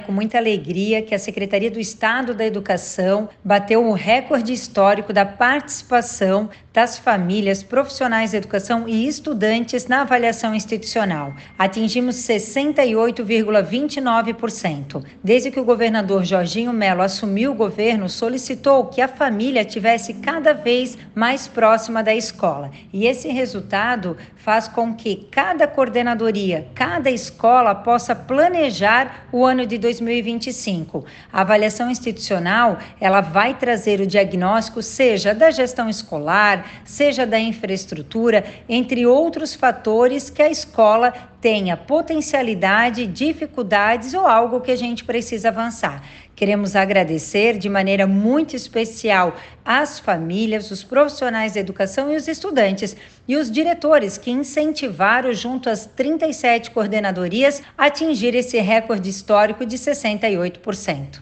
Com muita alegria que a Secretaria do Estado da Educação bateu um recorde histórico da participação das famílias, profissionais da educação e estudantes na avaliação institucional. Atingimos 68,29%. Desde que o governador Jorginho Mello assumiu o governo, solicitou que a família tivesse cada vez mais próxima da escola. E esse resultado faz com que cada coordenadoria, cada escola possa planejar o ano de 2025. A avaliação institucional, ela vai trazer o diagnóstico, seja da gestão escolar, seja da infraestrutura, entre outros fatores que a escola tenha potencialidade, dificuldades ou algo que a gente precisa avançar. Queremos agradecer de maneira muito especial às famílias, os profissionais da educação e os estudantes e os diretores que incentivaram, junto às 37 coordenadorias, a atingir esse recorde histórico de 68%.